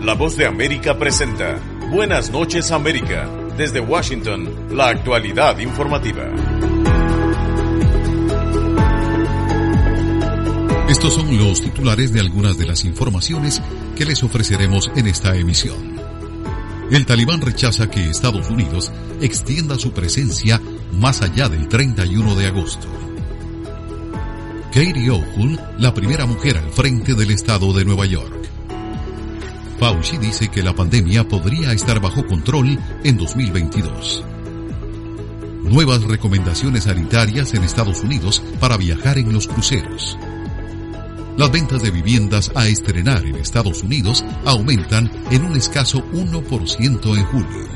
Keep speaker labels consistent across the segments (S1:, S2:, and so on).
S1: La Voz de América presenta Buenas noches América. Desde Washington, la actualidad informativa.
S2: Estos son los titulares de algunas de las informaciones que les ofreceremos en esta emisión. El Talibán rechaza que Estados Unidos extienda su presencia más allá del 31 de agosto. Katie Hochul, la primera mujer al frente del estado de Nueva York. Fauci dice que la pandemia podría estar bajo control en 2022. Nuevas recomendaciones sanitarias en Estados Unidos para viajar en los cruceros. Las ventas de viviendas a estrenar en Estados Unidos aumentan en un escaso 1% en julio.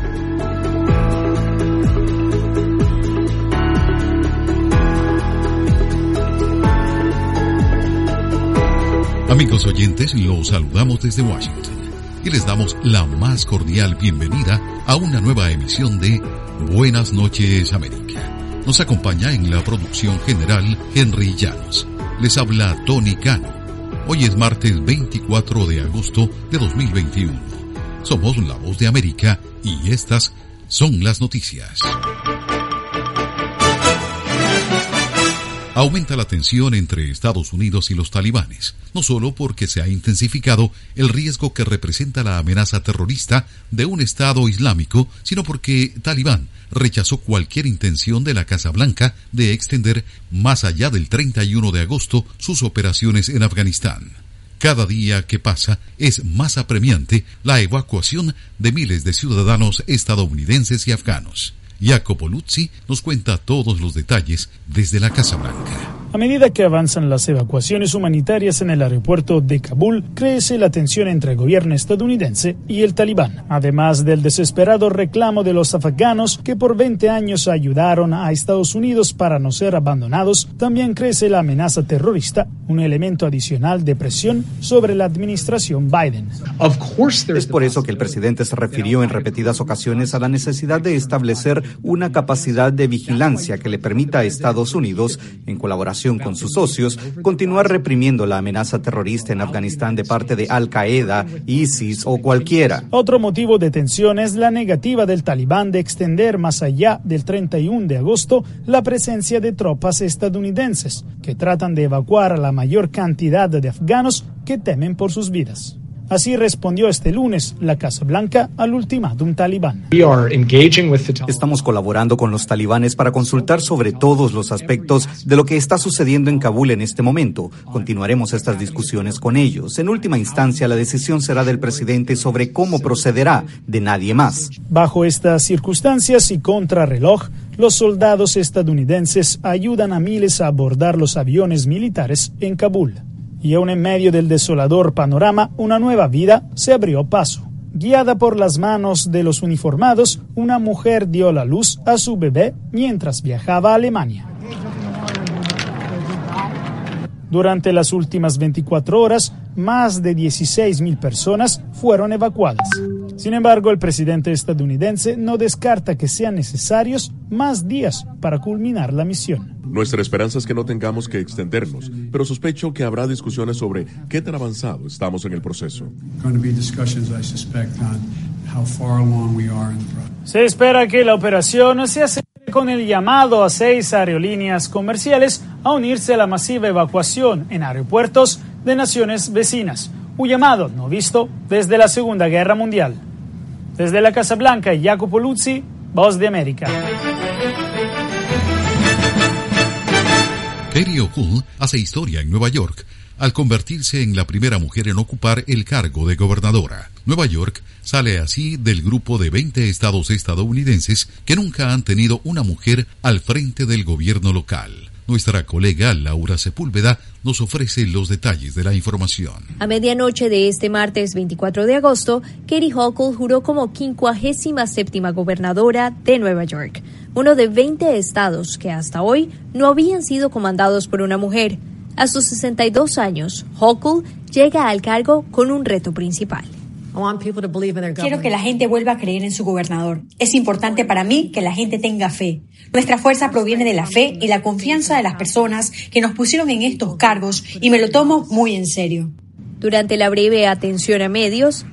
S2: Amigos oyentes, los saludamos desde Washington y les damos la más cordial bienvenida a una nueva emisión de Buenas noches América. Nos acompaña en la producción general Henry Llanos. Les habla Tony Cano. Hoy es martes 24 de agosto de 2021. Somos La Voz de América y estas son las noticias. Aumenta la tensión entre Estados Unidos y los talibanes, no solo porque se ha intensificado el riesgo que representa la amenaza terrorista de un Estado islámico, sino porque Talibán rechazó cualquier intención de la Casa Blanca de extender más allá del 31 de agosto sus operaciones en Afganistán. Cada día que pasa es más apremiante la evacuación de miles de ciudadanos estadounidenses y afganos. Jacopo Luzzi nos cuenta todos los detalles desde la Casa Blanca.
S3: A medida que avanzan las evacuaciones humanitarias en el aeropuerto de Kabul, crece la tensión entre el gobierno estadounidense y el Talibán. Además del desesperado reclamo de los afganos que por 20 años ayudaron a Estados Unidos para no ser abandonados, también crece la amenaza terrorista, un elemento adicional de presión sobre la administración Biden.
S4: Es por eso que el presidente se refirió en repetidas ocasiones a la necesidad de establecer una capacidad de vigilancia que le permita a Estados Unidos, en colaboración con sus socios, continuar reprimiendo la amenaza terrorista en Afganistán de parte de Al-Qaeda, ISIS o cualquiera.
S3: Otro motivo de tensión es la negativa del Talibán de extender más allá del 31 de agosto la presencia de tropas estadounidenses que tratan de evacuar a la mayor cantidad de afganos que temen por sus vidas. Así respondió este lunes la Casa Blanca al ultimátum talibán.
S4: Estamos colaborando con los talibanes para consultar sobre todos los aspectos de lo que está sucediendo en Kabul en este momento. Continuaremos estas discusiones con ellos. En última instancia, la decisión será del presidente sobre cómo procederá, de nadie más.
S3: Bajo estas circunstancias y contrarreloj, los soldados estadounidenses ayudan a miles a abordar los aviones militares en Kabul. Y aún en medio del desolador panorama, una nueva vida se abrió paso. Guiada por las manos de los uniformados, una mujer dio la luz a su bebé mientras viajaba a Alemania. Durante las últimas 24 horas, más de 16,000 personas fueron evacuadas. Sin embargo, el presidente estadounidense no descarta que sean necesarios más días para culminar la misión.
S5: Nuestra esperanza es que no tengamos que extendernos, pero sospecho que habrá discusiones sobre qué tan avanzado estamos en el proceso.
S3: Se espera que la operación se acelere con el llamado a 6 aerolíneas comerciales a unirse a la masiva evacuación en aeropuertos de naciones vecinas, un llamado no visto desde la Segunda Guerra Mundial. Desde la Casa Blanca, Jacopo Luzzi, Voz de América.
S2: Katie Hochul hace historia en Nueva York al convertirse en la primera mujer en ocupar el cargo de gobernadora. Nueva York sale así del grupo de 20 estados estadounidenses que nunca han tenido una mujer al frente del gobierno local. Nuestra colega Laura Sepúlveda nos ofrece los detalles de la información.
S6: A medianoche de este martes 24 de agosto, Katie Hochul juró como 57ª gobernadora de Nueva York, uno de 20 estados que hasta hoy no habían sido comandados por una mujer. A sus 62 años, Hochul llega al cargo con un reto principal.
S7: Quiero que la gente vuelva a creer en su gobernador. Es importante para mí que la gente tenga fe. Nuestra fuerza proviene de la fe y la confianza de las personas que nos pusieron en estos cargos y me lo tomo muy en serio.
S6: Durante la breve atención a medios,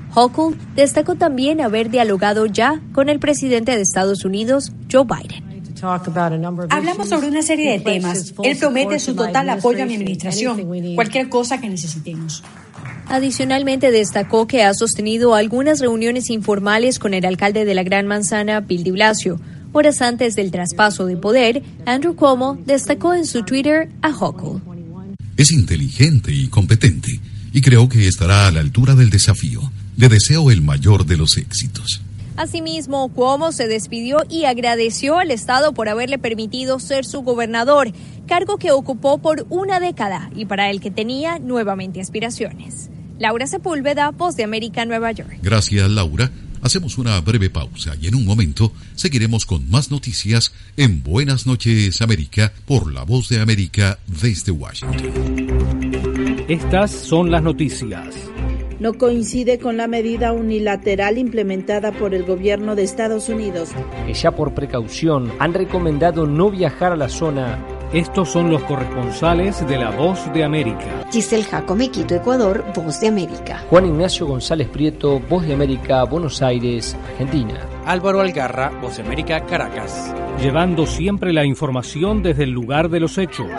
S6: Hochul destacó también haber dialogado ya con el presidente de Estados Unidos, Joe Biden.
S7: Hablamos sobre una serie de temas. Él promete su total apoyo a mi administración, cualquier cosa que necesitemos.
S6: Adicionalmente destacó que ha sostenido algunas reuniones informales con el alcalde de la Gran Manzana, Bill de Blasio. Horas antes del traspaso de poder, Andrew Cuomo destacó en su Twitter a Hochul.
S2: Es inteligente y competente, y creo que estará a la altura del desafío. Le deseo el mayor de los éxitos.
S6: Asimismo, Cuomo se despidió y agradeció al Estado por haberle permitido ser su gobernador, cargo que ocupó por una década y para el que tenía nuevamente aspiraciones. Laura Sepúlveda, Voz de América, Nueva York.
S2: Gracias, Laura. Hacemos una breve pausa y en un momento seguiremos con más noticias en Buenas noches, América, por la Voz de América desde Washington.
S8: Estas son las noticias.
S9: No coincide con la medida unilateral implementada por el gobierno de Estados Unidos.
S10: Que ya por precaución han recomendado no viajar a la zona.
S8: Estos son los corresponsales de la Voz de América.
S11: Giselle Jacome, Quito, Ecuador, Voz de América.
S10: Juan Ignacio González Prieto, Voz de América, Buenos Aires, Argentina.
S12: Álvaro Algarra, Voz de América, Caracas.
S8: Llevando siempre la información desde el lugar de los hechos.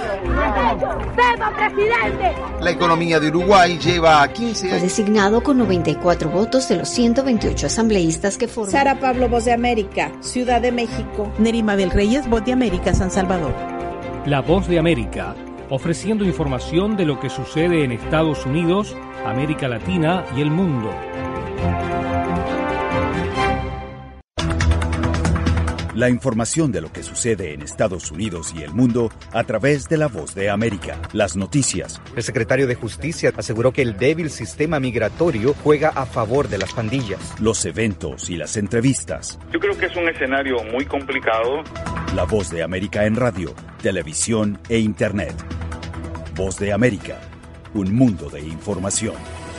S13: La economía de Uruguay lleva a 15 años.
S11: Fue designado con 94 votos de los 128 asambleístas que forman.
S9: Sara Pablo, Voz de América, Ciudad de México.
S14: Nerima Bel Reyes, Voz de América, San Salvador.
S8: La Voz de América, ofreciendo información de lo que sucede en Estados Unidos, América Latina y el mundo.
S15: La información de lo que sucede en Estados Unidos y el mundo a través de la Voz de América. Las noticias.
S4: El secretario de Justicia aseguró que el débil sistema migratorio juega a favor de las pandillas.
S15: Los eventos y las entrevistas.
S16: Yo creo que es un escenario muy complicado.
S15: La Voz de América en radio, televisión e internet. Voz de América, un mundo de información.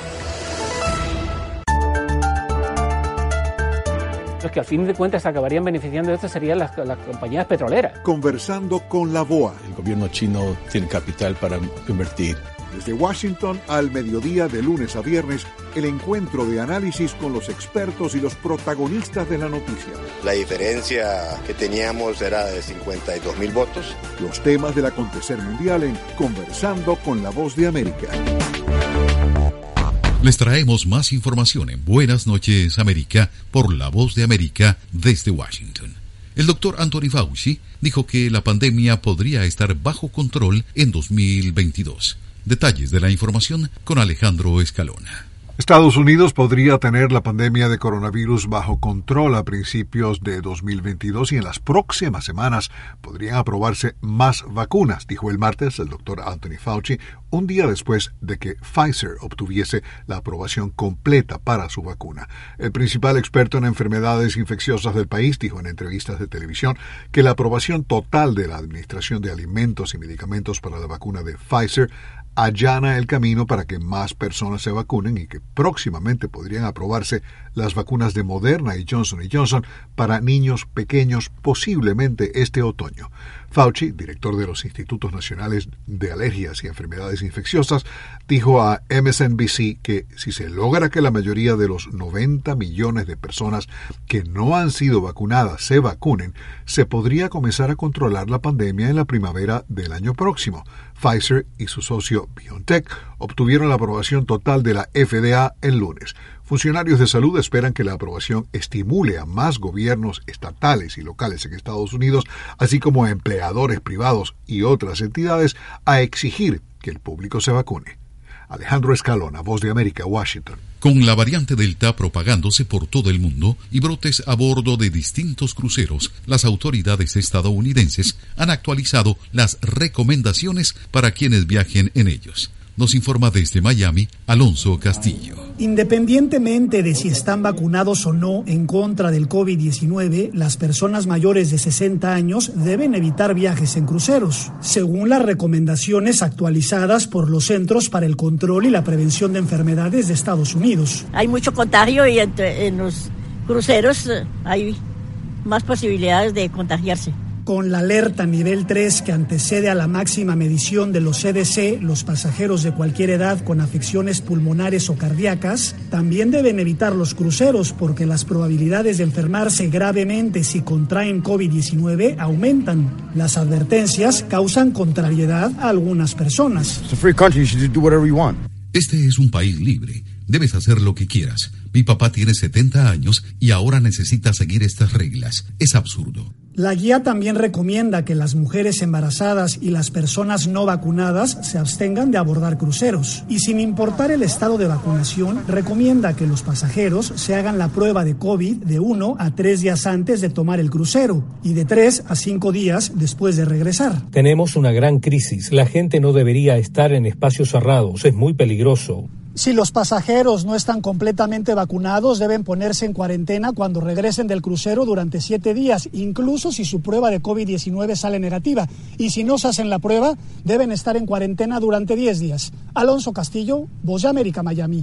S17: Los que al fin de cuentas acabarían beneficiando de esto serían las compañías petroleras.
S18: Conversando con la BOA.
S19: El gobierno chino tiene capital para invertir.
S18: Desde Washington al mediodía de lunes a viernes, el encuentro de análisis con los expertos y los protagonistas de la noticia.
S20: La diferencia que teníamos era de 52,000 votos.
S18: Los temas del acontecer mundial en Conversando con la Voz de América.
S2: Les traemos más información en Buenas noches, América, por la Voz de América desde Washington. El doctor Anthony Fauci dijo que la pandemia podría estar bajo control en 2022. Detalles de la información con Alejandro Escalona.
S21: Estados Unidos podría tener la pandemia de coronavirus bajo control a principios de 2022 y en las próximas semanas podrían aprobarse más vacunas, dijo el martes el doctor Anthony Fauci, un día después de que Pfizer obtuviese la aprobación completa para su vacuna. El principal experto en enfermedades infecciosas del país dijo en entrevistas de televisión que la aprobación total de la Administración de Alimentos y Medicamentos para la vacuna de Pfizer allana el camino para que más personas se vacunen y que próximamente podrían aprobarse las vacunas de Moderna y Johnson & Johnson para niños pequeños posiblemente este otoño. Fauci, director de los Institutos Nacionales de Alergias y Enfermedades Infecciosas, dijo a MSNBC que si se logra que la mayoría de los 90 millones de personas que no han sido vacunadas se vacunen, se podría comenzar a controlar la pandemia en la primavera del año próximo. Pfizer y su socio BioNTech obtuvieron la aprobación total de la FDA el lunes. Funcionarios de salud esperan que la aprobación estimule a más gobiernos estatales y locales en Estados Unidos, así como a empleadores privados y otras entidades, a exigir que el público se vacune. Alejandro Escalona, Voz de América, Washington.
S2: Con la variante Delta propagándose por todo el mundo y brotes a bordo de distintos cruceros, las autoridades estadounidenses han actualizado las recomendaciones para quienes viajen en ellos. Nos informa desde Miami, Alonso Castillo.
S22: Independientemente de si están vacunados o no en contra del COVID-19, las personas mayores de 60 años deben evitar viajes en cruceros, según las recomendaciones actualizadas por los Centros para el Control y la Prevención de Enfermedades de Estados Unidos.
S23: Hay mucho contagio y en los cruceros hay más posibilidades de contagiarse.
S22: Con la alerta nivel 3 que antecede a la máxima medición de los CDC, los pasajeros de cualquier edad con afecciones pulmonares o cardíacas también deben evitar los cruceros porque las probabilidades de enfermarse gravemente si contraen COVID-19 aumentan. Las advertencias causan contrariedad a algunas personas.
S2: Este es un país libre. Debes hacer lo que quieras. Mi papá tiene 70 años y ahora necesita seguir estas reglas. Es absurdo.
S22: La guía también recomienda que las mujeres embarazadas y las personas no vacunadas se abstengan de abordar cruceros. Y sin importar el estado de vacunación, recomienda que los pasajeros se hagan la prueba de COVID de 1 a 3 días antes de tomar el crucero y de 3 a 5 días después de regresar.
S8: Tenemos una gran crisis. La gente no debería estar en espacios cerrados. Es muy peligroso.
S22: Si los pasajeros no están completamente vacunados, deben ponerse en cuarentena cuando regresen del crucero durante 7 días, incluso si su prueba de COVID-19 sale negativa. Y si no se hacen la prueba, deben estar en cuarentena durante 10 días. Alonso Castillo, Voz de América, Miami.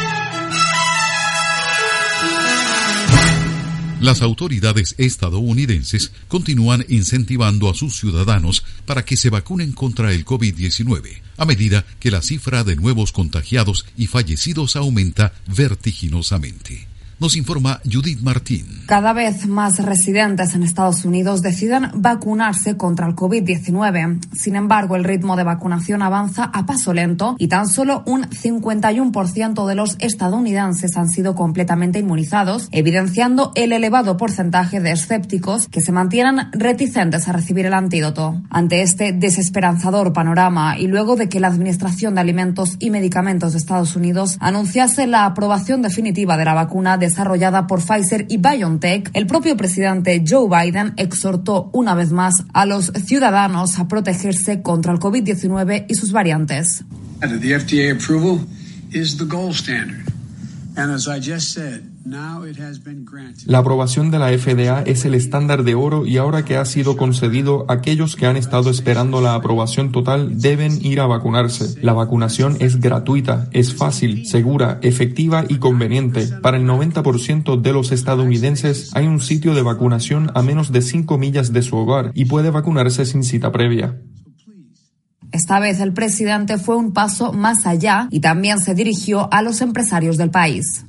S2: Las autoridades estadounidenses continúan incentivando a sus ciudadanos para que se vacunen contra el COVID-19, a medida que la cifra de nuevos contagiados y fallecidos aumenta vertiginosamente. Nos informa Judith Martín.
S1: Cada vez más residentes en Estados Unidos deciden vacunarse contra el COVID-19. Sin embargo, el ritmo de vacunación avanza a paso lento y tan solo un 51% de los estadounidenses han sido completamente inmunizados, evidenciando el elevado porcentaje de escépticos que se mantienen reticentes a recibir el antídoto. Ante este desesperanzador panorama y luego de que la Administración de Alimentos y Medicamentos de Estados Unidos anunciase la aprobación definitiva de la vacuna desarrollada por Pfizer y BioNTech, el propio presidente Joe Biden exhortó una vez más a los ciudadanos a protegerse contra el COVID-19 y sus variantes.
S5: The FDA approval is the gold standard. And as I just said, now it has been granted.
S23: La aprobación de la FDA es el estándar de oro y ahora que ha sido concedido, aquellos que han estado esperando la aprobación total deben ir a vacunarse. La vacunación es gratuita, es fácil, segura, efectiva y conveniente. Para el 90% de los estadounidenses hay un sitio de vacunación a menos de 5 millas de su hogar y puede vacunarse sin cita previa.
S1: Esta vez el presidente fue un paso más allá y también se dirigió a los empresarios del país.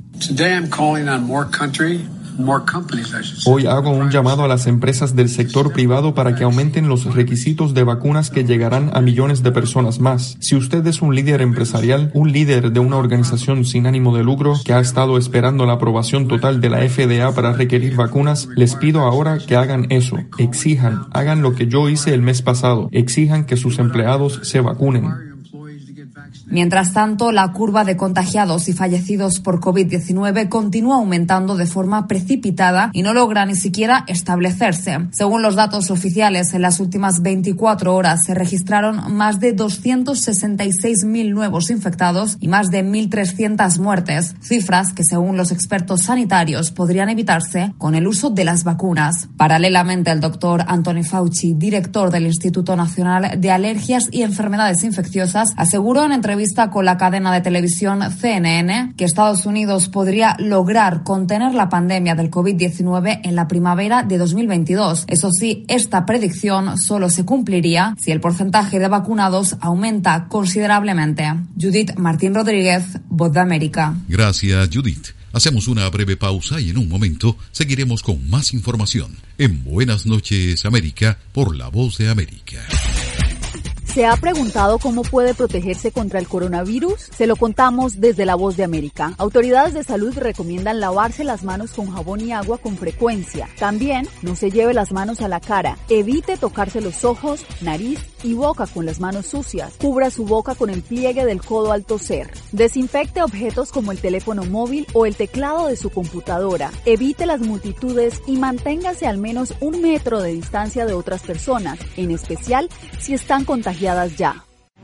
S23: Hoy hago un llamado a las empresas del sector privado para que aumenten los requisitos de vacunas que llegarán a millones de personas más. Si usted es un líder empresarial, un líder de una organización sin ánimo de lucro que ha estado esperando la aprobación total de la FDA para requerir vacunas, les pido ahora que hagan eso. Exijan, hagan lo que yo hice el mes pasado. Exijan que sus empleados se vacunen.
S1: Mientras tanto, la curva de contagiados y fallecidos por COVID-19 continúa aumentando de forma precipitada y no logra ni siquiera establecerse. Según los datos oficiales, en las últimas 24 horas se registraron más de 266.000 nuevos infectados y más de 1.300 muertes, cifras que según los expertos sanitarios podrían evitarse con el uso de las vacunas. Paralelamente, el doctor Anthony Fauci, director del Instituto Nacional de Alergias y Enfermedades Infecciosas, aseguró en entrevista con la cadena de televisión CNN que Estados Unidos podría lograr contener la pandemia del COVID-19 en la primavera de 2022. Eso sí, esta predicción solo se cumpliría si el porcentaje de vacunados aumenta considerablemente. Judith Martín Rodríguez, Voz de América.
S2: Gracias, Judith. Hacemos una breve pausa y en un momento seguiremos con más información en Buenas noches, América, por La Voz de América.
S24: ¿Se ha preguntado cómo puede protegerse contra el coronavirus? Se lo contamos desde La Voz de América. Autoridades de salud recomiendan lavarse las manos con jabón y agua con frecuencia. También no se lleve las manos a la cara. Evite tocarse los ojos, nariz y boca con las manos sucias. Cubra su boca con el pliegue del codo al toser. Desinfecte objetos como el teléfono móvil o el teclado de su computadora. Evite las multitudes y manténgase al menos 1 metro de distancia de otras personas, en especial si están contagiadas ya.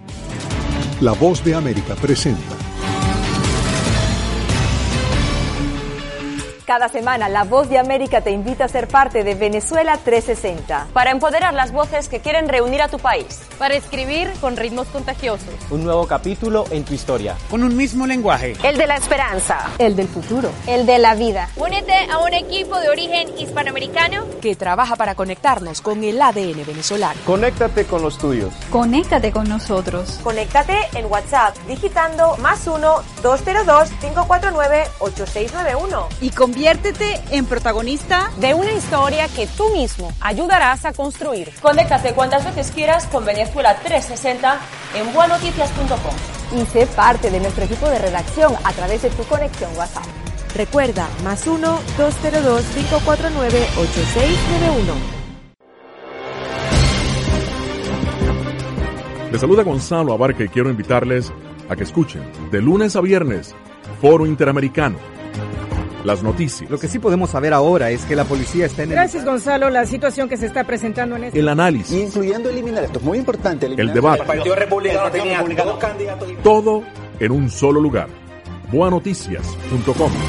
S18: La Voz de América presenta
S3: Cada semana, La Voz de América te invita a ser parte de Venezuela 360.
S6: Para empoderar las voces que quieren reunir a tu país.
S7: Para escribir con ritmos contagiosos.
S12: Un nuevo capítulo en tu historia.
S10: Con un mismo lenguaje.
S3: El de la esperanza.
S7: El del futuro.
S3: El de la vida.
S7: Únete a un equipo de origen hispanoamericano
S3: que trabaja para conectarnos con el ADN venezolano.
S25: Conéctate con los tuyos.
S7: Conéctate con nosotros.
S3: Conéctate en WhatsApp digitando +1-202-549-8691.
S7: Y conviértete en protagonista
S3: de una historia que tú mismo ayudarás a construir.
S6: Conéctate cuantas veces quieras con Venezuela 360 en buenoticias.com.
S3: Y sé parte de nuestro equipo de redacción a través de tu conexión WhatsApp. Recuerda, +1-202-549-8691.
S26: Les saluda Gonzalo Abarca y quiero invitarles a que escuchen de lunes a viernes Foro Interamericano. Las noticias.
S4: Lo que sí podemos saber ahora es que la policía está en
S27: Gracias, Gonzalo. La situación que se está presentando en
S26: el análisis.
S27: Incluyendo eliminar, esto es muy importante.
S26: El debate.
S27: El Partido Republicano tenía dos candidatos.
S26: Todo en un solo lugar. Buenoticias.com.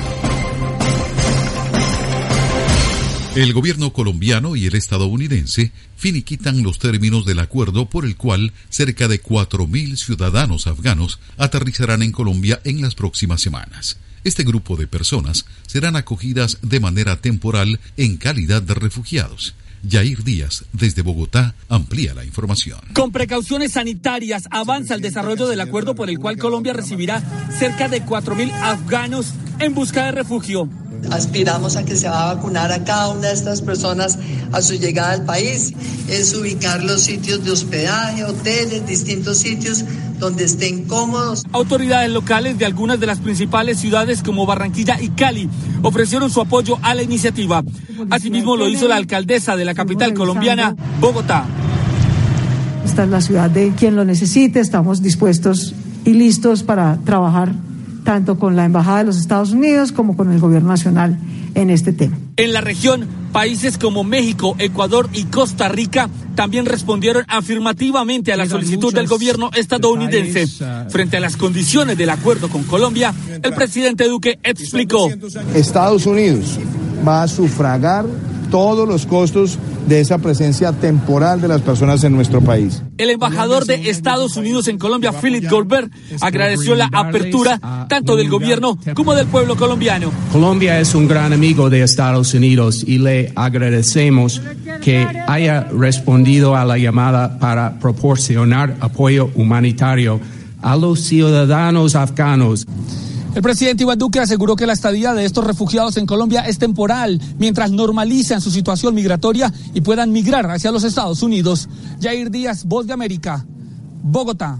S2: El gobierno colombiano y el estadounidense finiquitan los términos del acuerdo por el cual cerca de 4.000 ciudadanos afganos aterrizarán en Colombia en las próximas semanas. Este grupo de personas serán acogidas de manera temporal en calidad de refugiados. Yair Díaz, desde Bogotá, amplía la información.
S28: Con precauciones sanitarias, avanza el desarrollo del acuerdo por el cual Colombia recibirá cerca de 4.000 afganos en busca de refugio.
S29: Aspiramos a que se va a vacunar a cada una de estas personas a su llegada al país. Es ubicar los sitios de hospedaje, hoteles, distintos sitios donde estén cómodos.
S28: Autoridades locales de algunas de las principales ciudades como Barranquilla y Cali ofrecieron su apoyo a la iniciativa. Asimismo lo hizo la alcaldesa de la capital colombiana, Bogotá.
S30: Esta es la ciudad de quien lo necesite. Estamos dispuestos y listos para trabajar tanto con la Embajada de los Estados Unidos como con el Gobierno Nacional en este tema.
S28: En la región, países como México, Ecuador y Costa Rica también respondieron afirmativamente a la solicitud del gobierno estadounidense. Frente a las condiciones del acuerdo con Colombia, el presidente Duque explicó:
S31: Estados Unidos va a sufragar todos los costos de esa presencia temporal de las personas en nuestro país.
S28: El embajador de Estados Unidos en Colombia, Philip Goldberg, agradeció la apertura tanto del gobierno como del pueblo colombiano.
S32: Colombia es un gran amigo de Estados Unidos y le agradecemos que haya respondido a la llamada para proporcionar apoyo humanitario a los ciudadanos afganos.
S28: El presidente Iván Duque aseguró que la estadía de estos refugiados en Colombia es temporal, mientras normalizan su situación migratoria y puedan migrar hacia los Estados Unidos. Yair Díaz, Voz de América, Bogotá.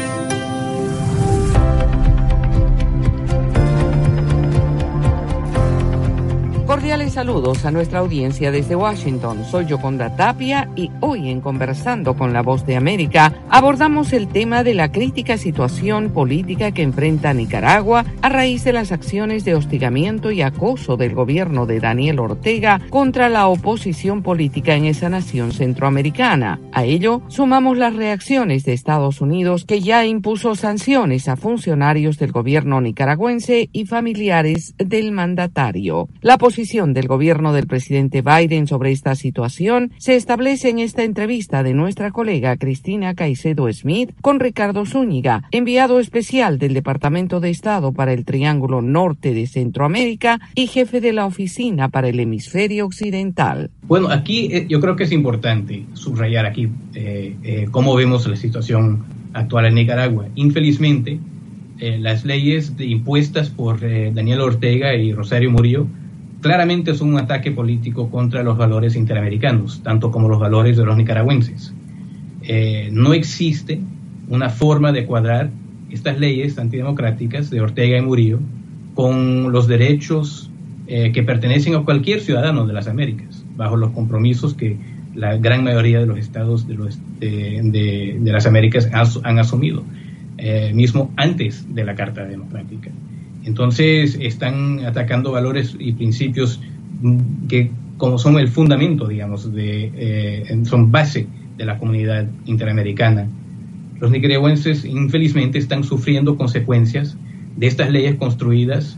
S33: Cordiales saludos a nuestra audiencia desde Washington. Soy Yoconda Tapia y hoy en Conversando con la Voz de América abordamos el tema de la crítica situación política que enfrenta Nicaragua a raíz de las acciones de hostigamiento y acoso del gobierno de Daniel Ortega contra la oposición política en esa nación centroamericana. A ello sumamos las reacciones de Estados Unidos, que ya impuso sanciones a funcionarios del gobierno nicaragüense y familiares del mandatario. La posición del gobierno del presidente Biden sobre esta situación se establece en esta entrevista de nuestra colega Cristina Caicedo Smith con Ricardo Zúñiga, enviado especial del Departamento de Estado para el Triángulo Norte de Centroamérica y jefe de la Oficina para el Hemisferio Occidental.
S34: Bueno, aquí yo creo que es importante subrayar aquí cómo vemos la situación actual en Nicaragua. Infelizmente, las leyes impuestas por Daniel Ortega y Rosario Murillo claramente son un ataque político contra los valores interamericanos, tanto como los valores de los nicaragüenses. No existe una forma de cuadrar estas leyes antidemocráticas de Ortega y Murillo con los derechos que pertenecen a cualquier ciudadano de las Américas, bajo los compromisos que la gran mayoría de los estados de las Américas han asumido, mismo antes de la Carta Democrática. Entonces están atacando valores y principios que como son el fundamento, digamos, son base de la comunidad interamericana. Los nicaragüenses infelizmente están sufriendo consecuencias de estas leyes construidas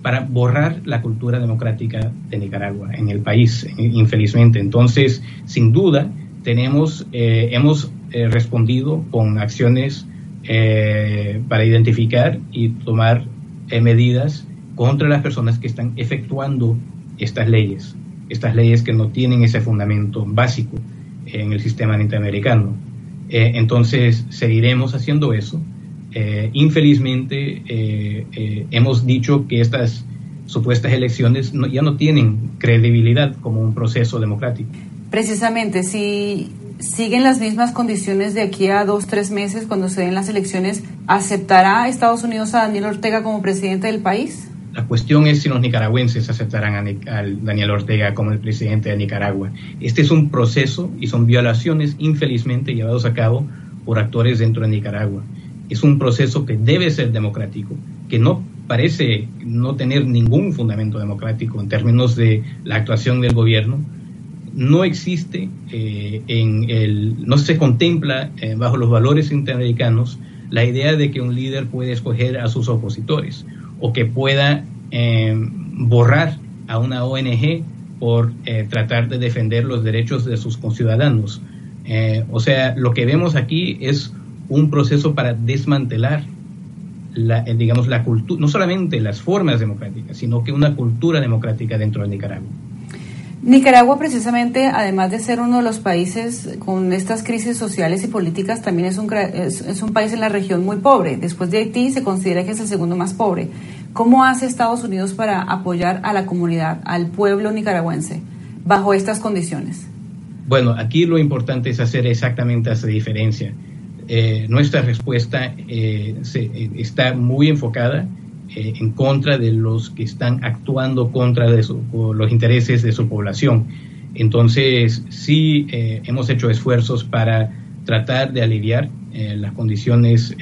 S34: para borrar la cultura democrática de Nicaragua en el país, infelizmente. Entonces, sin duda, hemos respondido con acciones para identificar y tomar medidas contra las personas que están efectuando estas leyes que no tienen ese fundamento básico en el sistema interamericano. Entonces, seguiremos haciendo eso. Infelizmente, hemos dicho que estas supuestas elecciones ya no tienen credibilidad como un proceso democrático.
S1: Precisamente, si siguen las mismas condiciones de aquí a 2-3 meses cuando se den las elecciones, ¿aceptará Estados Unidos a Daniel Ortega como presidente del país?
S34: La cuestión es si los nicaragüenses aceptarán a Daniel Ortega como el presidente de Nicaragua. Este es un proceso y son violaciones infelizmente llevados a cabo por actores dentro de Nicaragua. Es un proceso que debe ser democrático, que no parece no tener ningún fundamento democrático en términos de la actuación del gobierno. No existe, no se contempla bajo los valores interamericanos la idea de que un líder puede escoger a sus opositores o que pueda borrar a una ONG por tratar de defender los derechos de sus conciudadanos. O sea, lo que vemos aquí es un proceso para desmantelar la cultura, no solamente las formas democráticas, sino que una cultura democrática dentro de Nicaragua.
S1: Nicaragua, precisamente, además de ser uno de los países con estas crisis sociales y políticas, también es un país en la región muy pobre. Después de Haití se considera que es el segundo más pobre. ¿Cómo hace Estados Unidos para apoyar a la comunidad, al pueblo nicaragüense, bajo estas condiciones?
S34: Bueno, aquí lo importante es hacer exactamente esa diferencia. Nuestra respuesta está muy enfocada en contra de los que están actuando contra los intereses de su población. Entonces, sí hemos hecho esfuerzos para tratar de aliviar las condiciones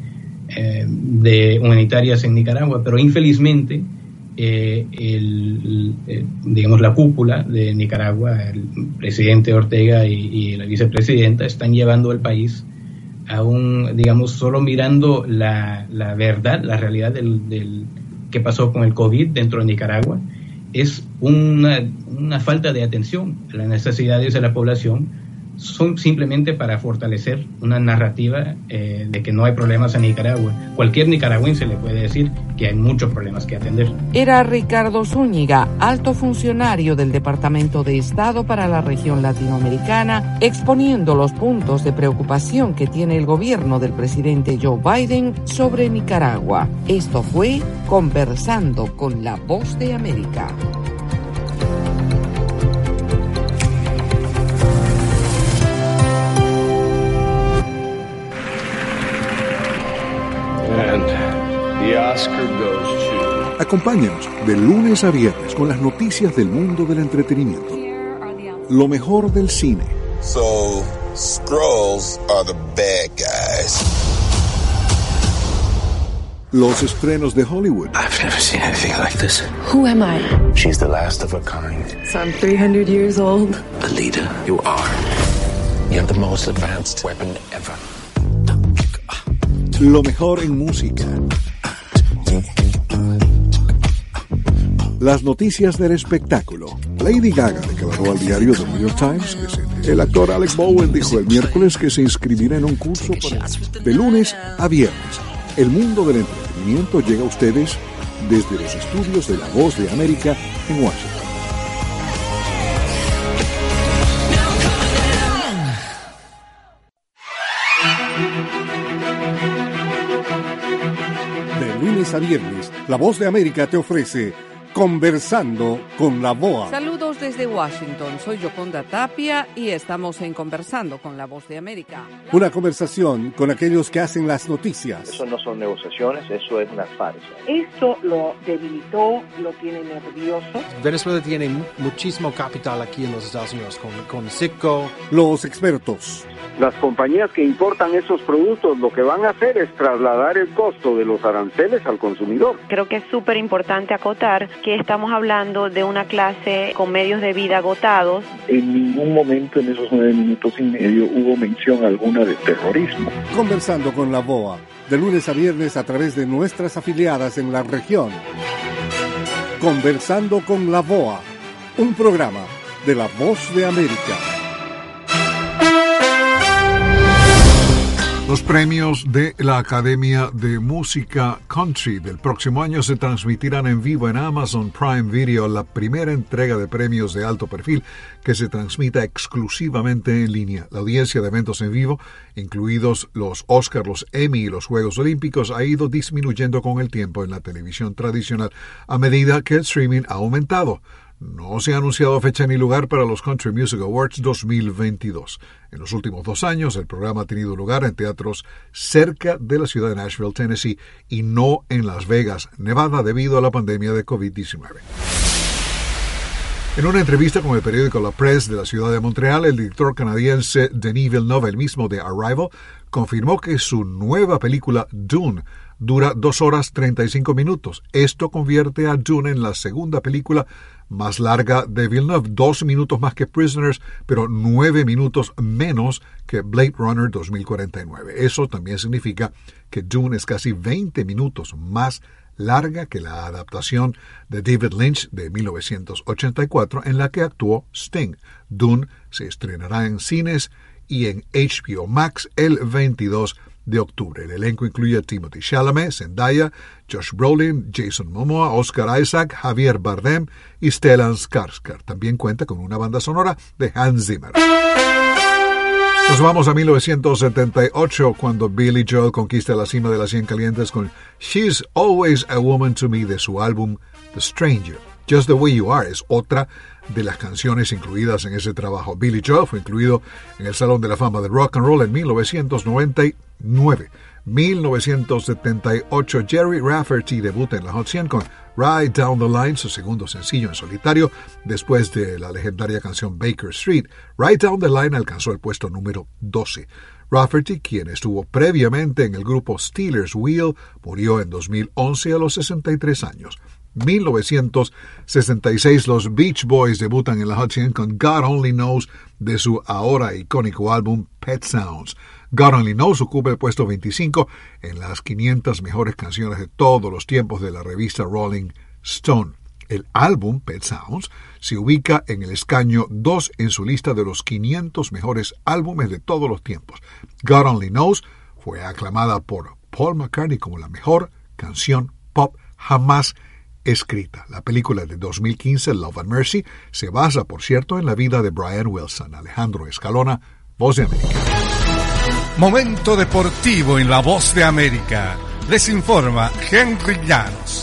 S34: humanitarias en Nicaragua, pero infelizmente la cúpula de Nicaragua, el presidente Ortega y la vicepresidenta, están llevando al país aún, solo mirando la verdad, la realidad del que pasó con el COVID dentro de Nicaragua. Es una falta de atención a las necesidades de la población. Son simplemente para fortalecer una narrativa de que no hay problemas en Nicaragua. Cualquier nicaragüense le puede decir que hay muchos problemas que atender.
S33: Era Ricardo Zúñiga, alto funcionario del Departamento de Estado para la región latinoamericana, exponiendo los puntos de preocupación que tiene el gobierno del presidente Joe Biden sobre Nicaragua. Esto fue Conversando con la Voz de América.
S18: Acompáñanos de lunes a viernes con las noticias del mundo del entretenimiento. Lo mejor del cine.
S8: So, Skrulls are the bad guys.
S18: Los estrenos de Hollywood.
S9: I've never seen anything like this.
S10: Who am I?
S9: She's the last of her kind.
S10: So I'm 300 years old.
S9: The leader you are. You have the most advanced weapon ever.
S18: Lo mejor en música. Las noticias del espectáculo. Lady Gaga declaró al diario The New York Times que el actor Alec Bowen dijo el miércoles que se inscribirá en un curso de lunes a viernes. El mundo del entretenimiento llega a ustedes desde los estudios de La Voz de América en Washington. De lunes a viernes, La Voz de América te ofrece Conversando con la VOA.
S33: Saludos desde Washington, soy Yoconda Tapia y estamos en Conversando con la Voz de América.
S18: Una conversación con aquellos que hacen las noticias.
S11: Eso no son negociaciones, eso es una farsa.
S13: Esto lo debilitó, lo tiene nervioso.
S14: Venezuela tiene muchísimo capital aquí en los Estados Unidos, con Citgo.
S18: Los expertos.
S15: Las compañías que importan esos productos lo que van a hacer es trasladar el costo de los aranceles al consumidor.
S16: Creo que es súper importante acotar que estamos hablando de una clase con medios de vida agotados.
S15: En ningún momento en esos 9 minutos y medio hubo mención alguna de terrorismo.
S18: Conversando con la VOA, de lunes a viernes a través de nuestras afiliadas en la región. Conversando con la VOA, un programa de La Voz de América. Los premios de la Academia de Música Country del próximo año se transmitirán en vivo en Amazon Prime Video, la primera entrega de premios de alto perfil que se transmita exclusivamente en línea. La audiencia de eventos en vivo, incluidos los Oscars, los Emmy y los Juegos Olímpicos, ha ido disminuyendo con el tiempo en la televisión tradicional a medida que el streaming ha aumentado. No se ha anunciado fecha ni lugar para los Country Music Awards 2022. En los últimos 2 años, el programa ha tenido lugar en teatros cerca de la ciudad de Nashville, Tennessee, y no en Las Vegas, Nevada, debido a la pandemia de COVID-19. En una entrevista con el periódico La Presse de la ciudad de Montreal, el director canadiense Denis Villeneuve, el mismo de Arrival, confirmó que su nueva película Dune dura 2 horas 35 minutos. Esto convierte a Dune en la segunda película más larga de Villeneuve, 2 minutos más que Prisoners, pero 9 minutos menos que Blade Runner 2049. Eso también significa que Dune es casi 20 minutos más larga que la adaptación de David Lynch de 1984 en la que actuó Sting. Dune se estrenará en cines y en HBO Max el 22 de octubre. El elenco incluye a Timothée Chalamet, Zendaya, Josh Brolin, Jason Momoa, Oscar Isaac, Javier Bardem y Stellan Skarsgård. También cuenta con una banda sonora de Hans Zimmer. Nos vamos a 1978, cuando Billy Joel conquista la cima de las 100 calientes con She's Always a Woman to Me de su álbum The Stranger. Just the Way You Are es otra de las canciones incluidas en ese trabajo. Billy Joel fue incluido en el Salón de la Fama de Rock and Roll en 1999. 1978, Jerry Rafferty debuta en la Hot 100 con Ride Down the Line, su segundo sencillo en solitario, después de la legendaria canción Baker Street. Ride Down the Line alcanzó el puesto número 12. Rafferty, quien estuvo previamente en el grupo Steelers Wheel, murió en 2011 a los 63 años. 1966, los Beach Boys debutan en la Hot 100 con God Only Knows de su ahora icónico álbum Pet Sounds. God Only Knows ocupa el puesto 25 en las 500 mejores canciones de todos los tiempos de la revista Rolling Stone. El álbum Pet Sounds se ubica en el escaño 2 en su lista de los 500 mejores álbumes de todos los tiempos. God Only Knows fue aclamada por Paul McCartney como la mejor canción pop jamás escrita. La película de 2015, Love and Mercy, se basa, por cierto, en la vida de Brian Wilson. Alejandro Escalona, Voz de América.
S3: Momento deportivo en La Voz de América. Les informa Henry Llanos.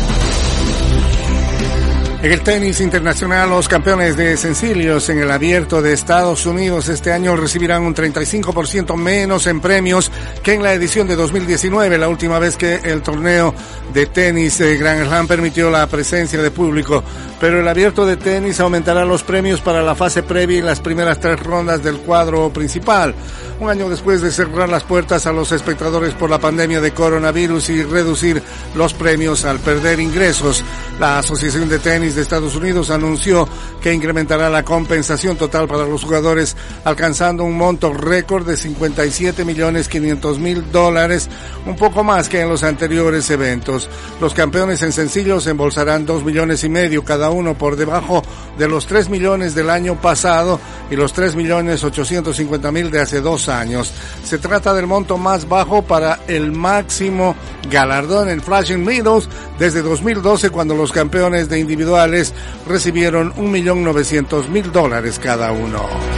S3: En el tenis internacional, los campeones de sencillos en el Abierto de Estados Unidos este año recibirán un 35% menos en premios que en la edición de 2019, la última vez que el torneo de tenis de Grand Slam permitió la presencia de público. Pero el Abierto de tenis aumentará los premios para la fase previa y las primeras 3 rondas del cuadro principal. Un año después de cerrar las puertas a los espectadores por la pandemia de coronavirus y reducir los premios al perder ingresos, la Asociación de Tenis de Estados Unidos anunció que incrementará la compensación total para los jugadores, alcanzando un monto récord de $57.500.000, un poco más que en los anteriores eventos. Los campeones en sencillos embolsarán $2.5 millones cada uno, por debajo de los $3 millones del año pasado y los $3.850.000 de hace 2 años. Se trata del monto más bajo para el máximo galardón en Flushing Meadows desde 2012, cuando los campeones de individuales recibieron $1.900.000 cada uno.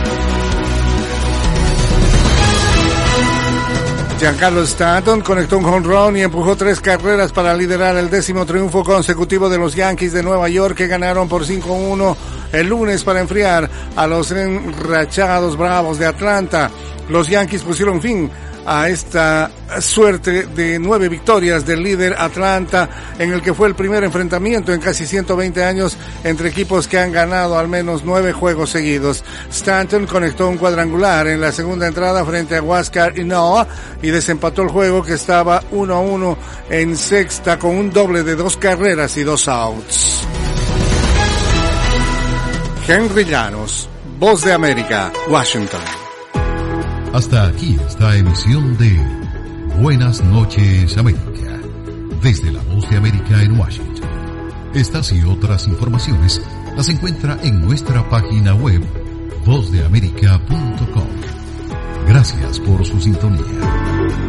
S3: Giancarlo Stanton conectó un home run y empujó 3 carreras para liderar el 10º triunfo consecutivo de los Yankees de Nueva York, que ganaron por 5-1 el lunes para enfriar a los enrachados Bravos de Atlanta. Los Yankees pusieron fin a esta suerte de 9 victorias del líder Atlanta, en el que fue el primer enfrentamiento en casi 120 años entre equipos que han ganado al menos 9 juegos seguidos. Stanton conectó un cuadrangular en la segunda entrada frente a Huáscar Ynoa y desempató el juego, que estaba 1-1 en sexta, con un doble de 2 carreras y 2 outs. Henry Llanos, Voz de América, Washington.
S2: Hasta aquí esta emisión de Buenas noches, América, desde la Voz de América en Washington. Estas y otras informaciones las encuentra en nuestra página web vozdeamerica.com. Gracias por su sintonía.